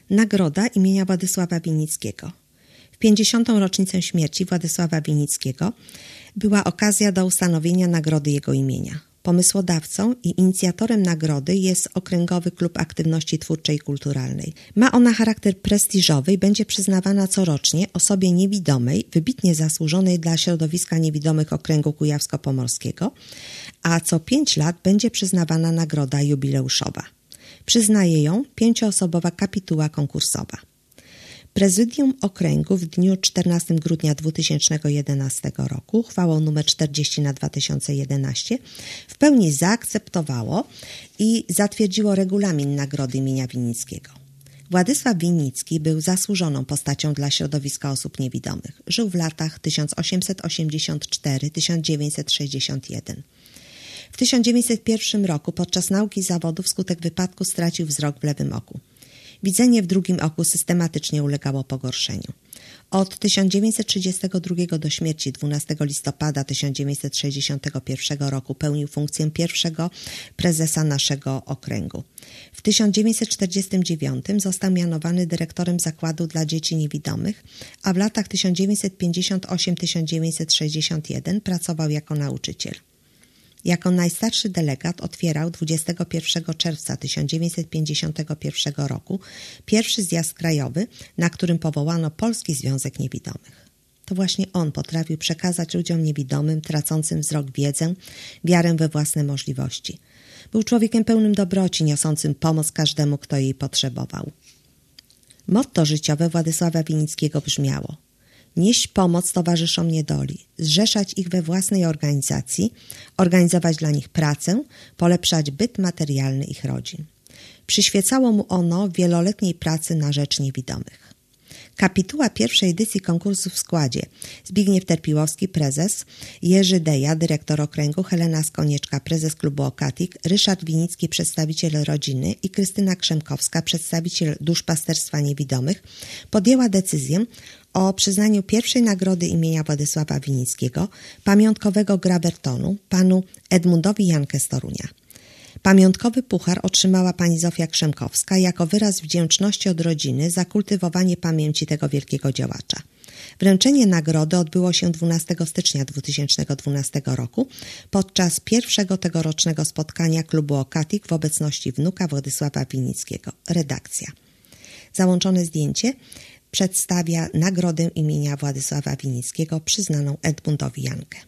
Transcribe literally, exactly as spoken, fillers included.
Nagroda imienia Władysława Winickiego. W pięćdziesiątą rocznicę śmierci Władysława Winickiego była okazja do ustanowienia nagrody jego imienia. Pomysłodawcą i inicjatorem nagrody jest Okręgowy Klub Aktywności Twórczej i Kulturalnej. Ma ona charakter prestiżowy i będzie przyznawana corocznie osobie niewidomej, wybitnie zasłużonej dla środowiska niewidomych okręgu kujawsko-pomorskiego, a co pięć lat będzie przyznawana nagroda jubileuszowa. Przyznaje ją pięcioosobowa kapituła konkursowa. Prezydium Okręgu w dniu czternastego grudnia dwa tysiące jedenastego roku uchwałą nr czterdzieści na dwa tysiące jedenaście w pełni zaakceptowało i zatwierdziło regulamin Nagrody imienia Winickiego. Władysław Winicki był zasłużoną postacią dla środowiska osób niewidomych. Żył w latach tysiąc osiemset osiemdziesiąt cztery do tysiąc dziewięćset sześćdziesiąt jeden. W tysiąc dziewięćset pierwszym roku podczas nauki zawodu wskutek wypadku stracił wzrok w lewym oku. Widzenie w drugim oku systematycznie ulegało pogorszeniu. Od tysiąc dziewięćset trzydziestego drugiego do śmierci dwunastego listopada tysiąc dziewięćset sześćdziesiątego pierwszego roku pełnił funkcję pierwszego prezesa naszego okręgu. W tysiąc dziewięćset czterdziestym dziewiątym został mianowany dyrektorem Zakładu dla Dzieci Niewidomych, a w latach tysiąc dziewięćset pięćdziesiątym ósmym do tysiąc dziewięćset sześćdziesiątego pierwszego pracował jako nauczyciel. Jako najstarszy delegat otwierał dwudziestego pierwszego czerwca tysiąc dziewięćset pięćdziesiątego pierwszego roku pierwszy zjazd krajowy, na którym powołano Polski Związek Niewidomych. To właśnie on potrafił przekazać ludziom niewidomym, tracącym wzrok wiedzę, wiarę we własne możliwości. Był człowiekiem pełnym dobroci, niosącym pomoc każdemu, kto jej potrzebował. Motto życiowe Władysława Winickiego brzmiało: nieść pomoc towarzyszom niedoli, zrzeszać ich we własnej organizacji, organizować dla nich pracę, polepszać byt materialny ich rodzin. Przyświecało mu ono wieloletniej pracy na rzecz niewidomych. Kapituła pierwszej edycji konkursu w składzie: Zbigniew Terpiłowski, prezes, Jerzy Deja, dyrektor okręgu, Helena Skonieczka, prezes klubu Okatik, Ryszard Winicki, przedstawiciel rodziny i Krystyna Krzemkowska, przedstawiciel duszpasterstwa niewidomych, podjęła decyzję o przyznaniu pierwszej nagrody imienia Władysława Winickiego, pamiątkowego grawertonu, panu Edmundowi Jankę z Torunia. Pamiątkowy puchar otrzymała pani Zofia Krzemkowska jako wyraz wdzięczności od rodziny za kultywowanie pamięci tego wielkiego działacza. Wręczenie nagrody odbyło się dwunastego stycznia dwa tysiące dwunastego roku podczas pierwszego tegorocznego spotkania klubu Okatik w obecności wnuka Władysława Winickiego. Redakcja. Załączone zdjęcie przedstawia nagrodę imienia Władysława Winickiego przyznaną Edmundowi Jankę.